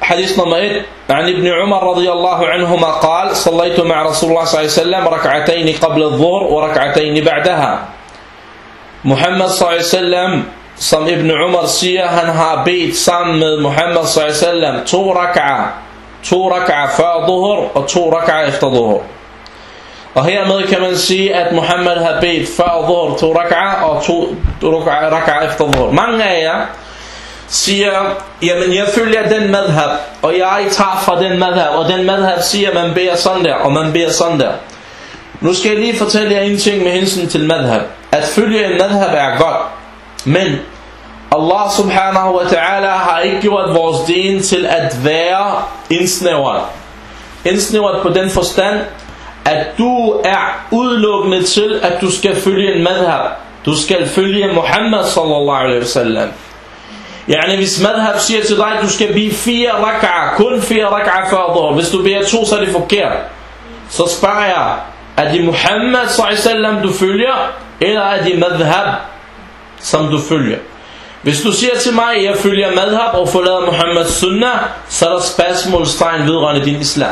hadith nummer et. عن ابن عمر رضي الله عنهما قال صليت مع رسول الله صلى الله عليه وسلم ركعتين قبل الظهر وركعتين بعدها. Muhammad صلى الله عليه وسلم, som Ibn Umar siger, han har bedt sammen med Muhammad صلى الله عليه وسلم to rak'ah, to rak'ah før dhuhr og to rak'ah efter dhuhr. Og hermed kan man sige, at Muhammad har bedt før dhuhr to rak'ah og to rak'ah efter dhuhr. Mange af jer siger, jamen jeg følger den madhab, og jeg tager fra den madhab, og den madhab siger, man beder sådan der, og man beder sådan der. Nu skal jeg lige fortælle jer en ting med hensyn til madhab. At følge en madhab er godt, men Allah subhanahu wa ta'ala har ikke gjort vores din til at være indsnævret. Indsnævret på den forstand, at du er udelukkende til, at du skal følge en madhab. Du skal følge Muhammad sallallahu alaihi wasallam. Yani hvis madhab siger til dig, at du skal bede fire rak'ah, kun fire rak'ah før dhuhr. Hvis du beder to, så er det forkert. Så spørger jeg, er det Muhammad sallallahu alaihi wasallam du følger, eller er det madhab som du følger? Hvis du siger til mig, at jeg følger madhab og forlader Muhammads sunnah, så er der spørgsmålstegn vedrørende din islam.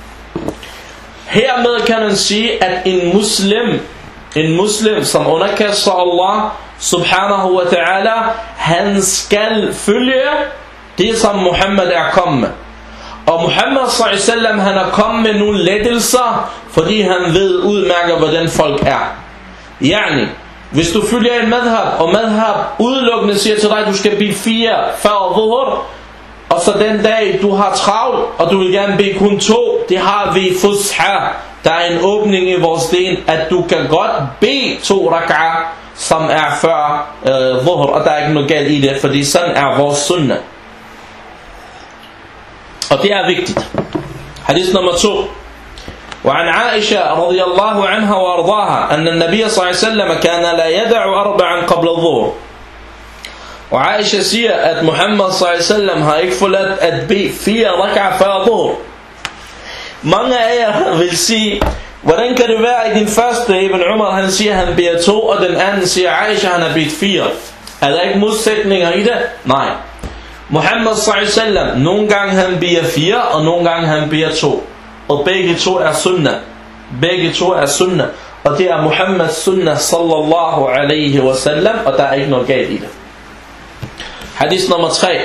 Hermed kan man sige, at en muslim, en muslim som underkaster Allah subhanahu wa ta'ala, han skal følge det som Muhammad er kommet med. Og Muhammad sallallahu alaihi wasallam, han er kommet med nogle lettelser, fordi han ved udmærket, hvordan folk er. Yani, hvis du følger en madhab, og madhab udelukkende siger til dig, at du skal bede fire før dhuhr, og så den dag du har travlt, og du vil gerne bede kun to, det har vi fusha. Der er en åbning i vores din, at du kan godt bede to rak'ah, som er før øh, dhuhr, og der er ikke noget galt i det, fordi sådan er vores sunnah. Og det er vigtigt. Hadith nummer to. وعن عائشة رضي الله عنها وأرضاها أن النبي صلى الله عليه وسلم كان لا يدع أربعا قبل الظهر. Og Aisha siger, at Muhammad sallallahu alaihi wasallam har ikke forladt at bede fire rak'ah før dhuhr. Mange af jer vil sige, hvordan kan det være i din første, Ibn Umar han siger, han beder to, og den anden siger, Aisha han har bedt fire. Er der ikke modsætninger i det? Nej. Muhammad sallallahu alaihi wasallam, nogle gange han beder fire, og nogle gange han beder to. Og begge to er sunnah. Begge to er sunnah. Og det er Muhammads sunnah sallallahu alaihi wasallam, og der er ikke noget galt i det. حديث نمبر ثلاثة.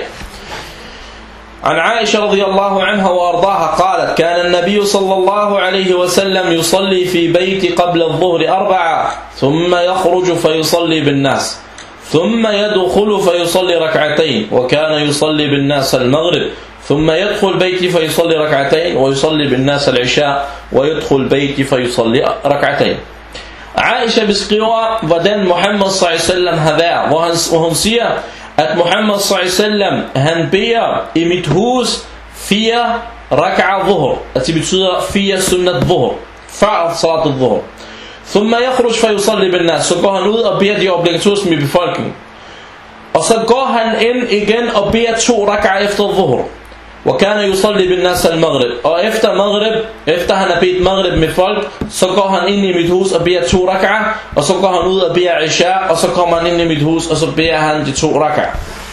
عن عائشة رضي الله عنها وأرضاها قالت كان النبي صلى الله عليه وسلم يصلي في بيت قبل الظهر أربعة ثم يخرج فيصلي بالناس ثم يدخل فيصلي ركعتين وكان يصلي بالناس المغرب ثم يدخل بيتي فيصلي ركعتين ويصلي بالناس العشاء ويدخل بيتي فيصلي ركعتين. Aisha beskriver, hvordan Muhammad sallallahu alaihi wasallam har været, hvor, han, hvor hun siger, at Muhammad sallallahu alaihi wasallam, han beder i mit hus fire rak'ah dhuhr. Altså det betyder fire sunnat dhuhr, før salat dhuhr. Thumma yakhruj fa yusalli bin nas. Så går han ud og beder de obligatoriske i befolkningen. Og så går han ind igen og beder to rak'ah efter dhuhr. وكان يصلي بالناس المغرب. Og efter maghrib, efter han har bedt maghrib med folk, så går han ind i mit hus og beder to rak'ah, og så går han ud og beder isha, og så kommer han ind i mit hus, og så beder han de to rak'ah.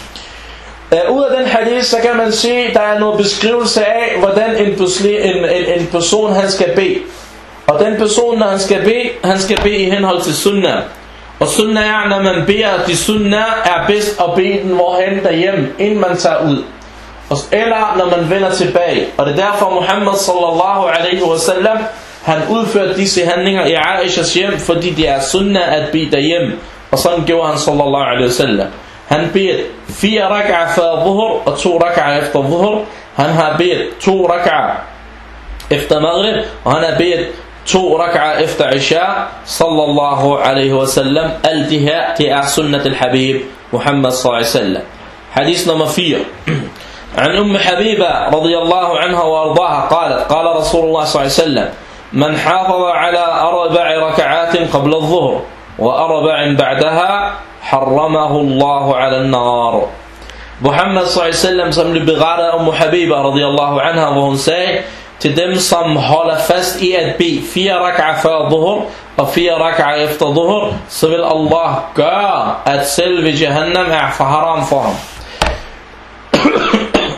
Uh, ud af den hadith, så kan man se, der er noget beskrivelse af, hvordan en, en, en, en person han skal bede. Og den person, når han skal bede, han skal bede i henhold til sunnah. Og sunnah er, når man beder de sunnah, er bedst at bede den hvorhen derhjemme, inden man tager ud. Eller når man vender tilbage. Og det er derfor Muhammad sallallahu alaihi wasallam, han udførte disse handlinger i Aishas hjem, fordi det er sunnah at bede derhjemme. Og sådan gjorde han sallallahu alaihi wasallam. Han bed fire rak'ah før dhuhr og to rak'ah efter dhuhr. Han har bedt to rak'ah efter maghrib, og han har bedt to rak'ah efter isha sallallahu alaihi wasallam. Alt det her, det er sunnat al-habib Muhammad sallallahu alaihi wasallam. Hadith nummer fire. عن أم حبيبة رضي الله عنها وأرضاها قالت قال رسول الله صلى الله عليه وسلم من حافظ على أربع ركعات قبل الظهر وأربع بعدها حرمه الله على النار. Muhammad sallallahu alaihi wasallam, som blev berettet af Umm Habiba radiyallahu anha, hvor hun sagde til dem, som holder fast i at bede fire rak'ah før dhuhr og fire rak'ah efter dhuhr, så vil Allah gøre, at selve Jahannam er for haram for ham.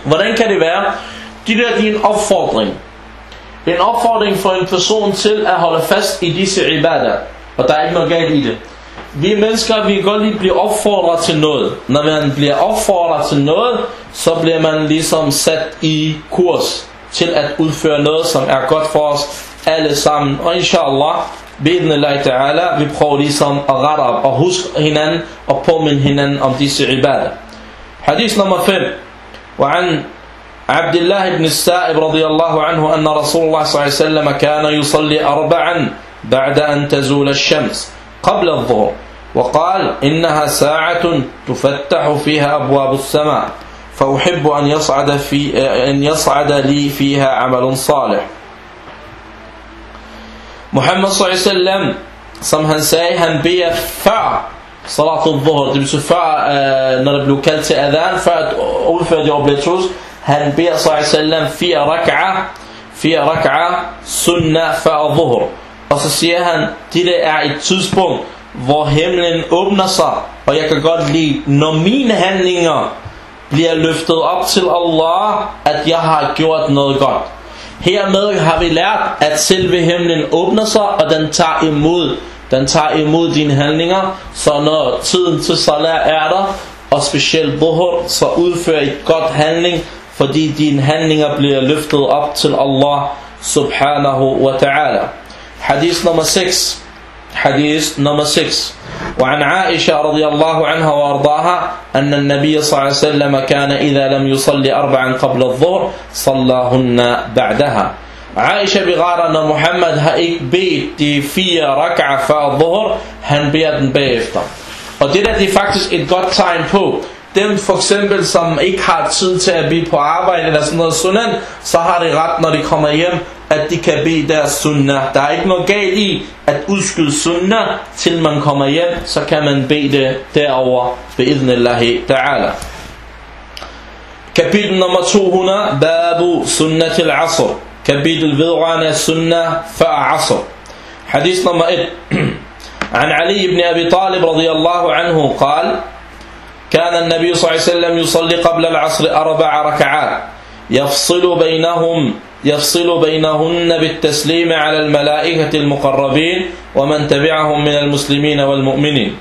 Hvordan kan det være? Det der er en opfordring. En opfordring for en person til at holde fast i disse ibadah. Og der er ikke noget galt i det. Vi mennesker, vi kan godt lige blive opfordret til noget. Når man bliver opfordret til noget, så bliver man ligesom sat i kurs til at udføre noget, som er godt for os alle sammen. Og inshallah, bi'idhnillahi ta'ala, vi prøver ligesom at rette op og huske hinanden og påminde hinanden om disse ibadah. Hadith nummer fem. وعن عبد الله بن السائب رضي الله عنه أن رسول الله صلى الله عليه وسلم كان يصلي أربعا بعد أن تزول الشمس قبل الظهر وقال إنها ساعة تفتح فيها أبواب السماء فأحب أن يصعد, في أن يصعد لي فيها عمل صالح. Muhammad sallallahu alaihi wasallam, som han sagde, han beder før salatul dhuhr, det betyder før, øh, når det blev kaldt til adhan, før at udføre det obligatorisk. Han beder sallallahu alaihi wasallam fire rak'a, fire rak'a sunnah før dhuhr. Og så siger han, det der er et tidspunkt, hvor himlen åbner sig, og jeg kan godt lide, når mine handlinger bliver løftet op til Allah, at jeg har gjort noget godt. Hermed har vi lært, at selve himlen åbner sig, og den tager imod, den tager imod dine handlinger. Så når tiden til salat er der, og specielt dhuhr, så udfører et godt handling, fordi dine handlinger bliver løftet op til Allah subhanahu wa ta'ala. Hadith nummer seks. حديث نمبر ستة. وعن عائشة رضي الله عنها وأرضاها أن النبي صلى الله عليه وسلم كان إذا لم يصلي أربعا قبل الظهر صلاهن بعدها. عائشة بغارة محمد har ikke bedt de fire rak'ah før dhuhr, han beder den bagefter. Og det der, det er faktisk et godt tegn på, dem for eksempel som ikke har tid til at blive på arbejde eller sådan noget sunnah, så har de ret, når de kommer hjem, at de kan bede deres sunnah. Der er ikke noget galt i at udskyde sunnah til man kommer hjem, så kan man bede det derovre bi'idhnillahi ta'ala. Kapitel nummer to hundrede, babu sunnatil asr, kapitel vedrørende sunnah før asr. Hadith nummer et. عن علي بن أبي طالب رضي الله عنه قال كان النبي صلى الله عليه وسلم يصلي قبل العصر أربع ركعات يفصل بينهم يفصل بينهن بالتسليم على الملائكة المقربين ومن تبعهم من المسلمين والمؤمنين.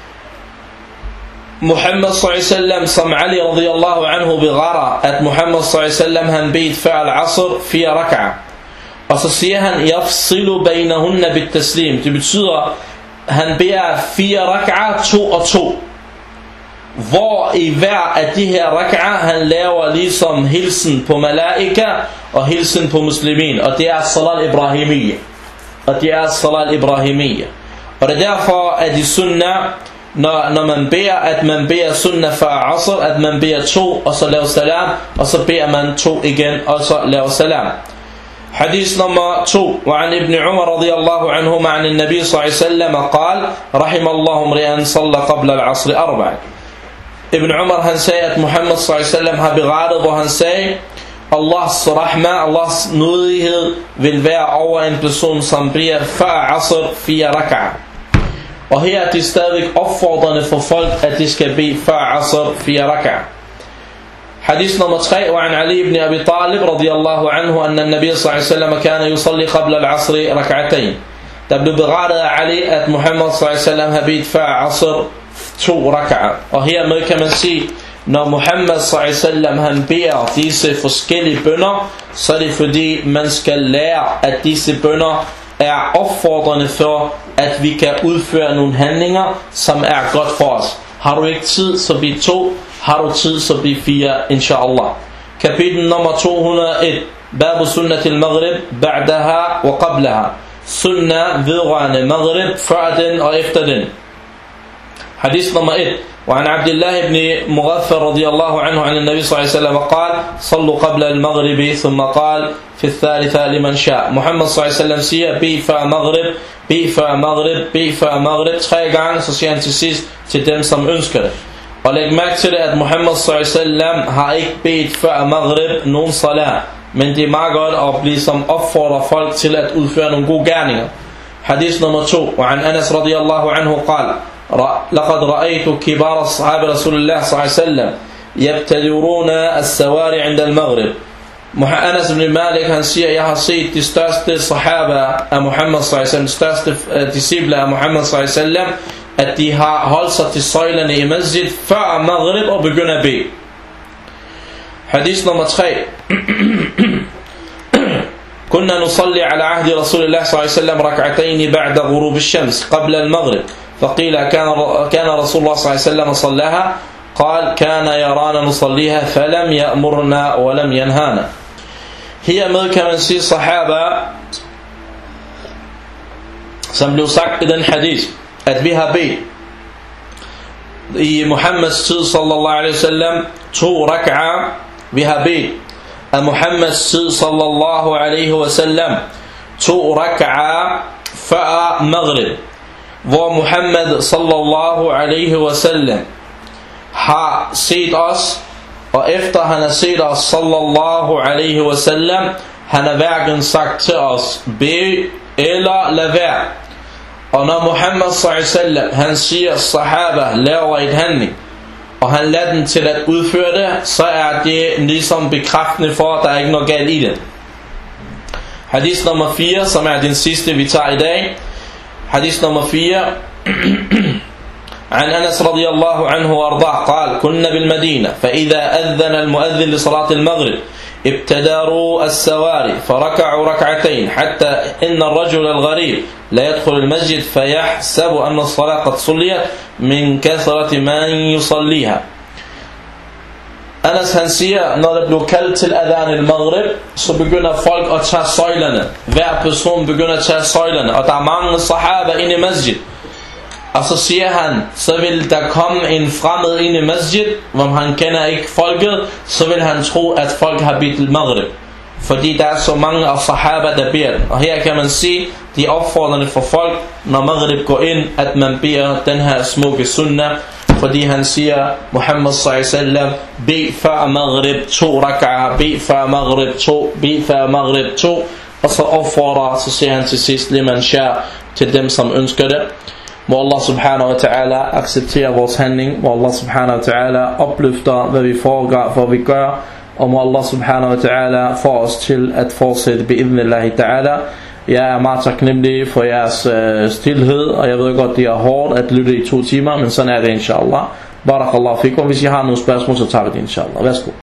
Muhammad sallallahu alaihi wasallam, som Ali radiyallahu anhu beretter, at Muhammad sallallahu alaihi wasallam han bed før al-asr fire rak'ah. Og så siger han yafsilu bainahunna bit-taslim. Det betyder han beder fire rak'ah, to og to. Hvor i hver af de her rak'ah han laver ligesom hilsen på malaika og hilsen på muslimin, og det er salat ibrahimiyya. Og det er salat ibrahimiyya. Og det er derfor at de sunnah, når, når man beder, at man beder sunnah før asr, at man beder to og så laver salam, og så beder man to igen og så laver salam. حديث نمبر اثنين. وعن ابن عمر رضي الله عنهما عن النبي صلى الله عليه وسلم قال رحم الله امرئا صلى قبل العصر أربع. Ibn Umar han sagde, at Muhammad sallallahu alaihi wasallam har berettet, hvor han sagde, Allahs rahma, Allahs nådighed vil være over en person, som beder før asr fire rak'ah. Og her er det stadig opfordrende for folk, at de skal bede før asr fire rak'ah. حديث نمبر tre. وعن علي بن أبي طالب رضي الله عنه أن النبي صلى الله عليه وسلم كان يصلي قبل العصر ركعتين. Der blev berettet af Ali, at Muhammad sallallahu alaihi wasallam har bedt før asr to rak'ah. Og hermed kan man sige, når Muhammad sallallahu alaihi wasallam han beder disse forskellige bønner, så er det fordi man skal lære, at disse bønner er opfordrende for, at vi kan udføre nogle handlinger, som er godt for os. Har du ikke tid, så bliv to. Har du tid, så bliv fire, inshallah. Kapitel nummer to hundrede og et. Babu sunnatil maghrib, ba'daha wa qablaha. Sunnah vedrørende maghrib, før den og efter den. حديث نمبر واحد. وعن عبد الله بن مغفر رضي الله عنه عن النبي صلى الله عليه وسلم قال صلوا قبل المغرب ثم قال في الثالثة لمن شاء. Muhammad sallallahu alaihi wasallam siger bed før maghrib, bed før maghrib, bed før maghrib tre gange, så siger han til sidst til dem som ønsker det. Og læg mærke til det, at Muhammad sallallahu alaihi wasallam har ikke bedt før maghrib nogen salat, men det er meget godt at blive som opfordrer folk til at udføre nogle gode gerninger. Hadith nummer to. وعن أنس رضي الله عنه قال لقد رأيت كبار الصحابة رسول الله صلى الله عليه وسلم يبتدرون السواري عند المغرب. Anas ibn Malik, han siger, jeg har set de største sahaba af Muhammad sallallahu alaihi wasallam, de største disciple af Muhammad sallallahu alaihi wasallam, at de har holdt sig til søjlerne i masjid før maghrib og begynder at bede. Hadith nummer tre. كنا نصلي على عهد رسول الله صلى الله عليه وسلم ركعتين بعد غروب الشمس قبل المغرب فقيل كان كان رسول الله صلى الله عليه وسلم صلاها قال كان يرانا نصليها فلم يأمرنا ولم ينهانا. Hermed kan man sige sahaba, som blev sagt i den hadith, at vi har bedt i Muhammeds tid sallallahu alaihi wasallam to rak'a. Vi har bedt af Muhammeds tid sallallahu alaihi wasallam to rak'a før maghrib, hvor Muhammad sallallahu alaihi wasallam har set os, og efter han har set os sallallahu alaihi wasallam, han har hverken sagt til os bed eller lad være. Og når Muhammad sallallahu alaihi wasallam han siger sahaba laver et handling, og han lader den til at udføre det, så er det ligesom bekræftende for, at der er ikke noget galt i det. Hadith nummer fire, som er den sidste vi tager i dag. Hadith nummer fire. عن أنس رضي الله عنه وأرضاه قال كنا بالمدينة فإذا أذن المؤذن لصلاة المغرب ابتدروا السواري فركعوا ركعتين حتى إن الرجل الغريب لا يدخل المسجد فيحسب أن الصلاة قد صليت من كثرة من يصليها. Anas han siger, når der bliver kaldt til adhan i maghrib, så begynder folk at tage søjlerne. Hver person begynder at tage søjlerne, og der er mange sahaba inde i masjid. Og så siger han, så vil der komme en fremmed ind i masjid, hvor han kender ikke folket, så vil han tro, at folk har bedt maghrib. Fordi der er så mange af sahaba, der beder den. Og her kan man se, de er opfordrende for folk, når maghrib går ind, at man beder den her smukke sunnah. Fordi han siger, Muhammad sallallahu alaihi wasallam, bed før maghrib to rak'a, bed før maghrib to, bed før maghrib to. Og så opfordrer, så siger han til sidst, liman sha, til dem som ønsker det. Må Allah subhanahu wa ta'ala acceptere vores handling. Må Allah subhanahu wa ta'ala opløfter, hvad vi foregår, for vi gør. Og må Allah subhanahu wa ta'ala få os til at fortsætte bi'idhnillahi ta'ala. Jeg er meget taknemmelig for jeres øh, stillhed, og jeg ved godt, det er hårdt at lytte i to timer, men sådan er det inshallah. Barakallahu fikum. Hvis I har nogle spørgsmål, så tager vi det inshallah. Værsgo.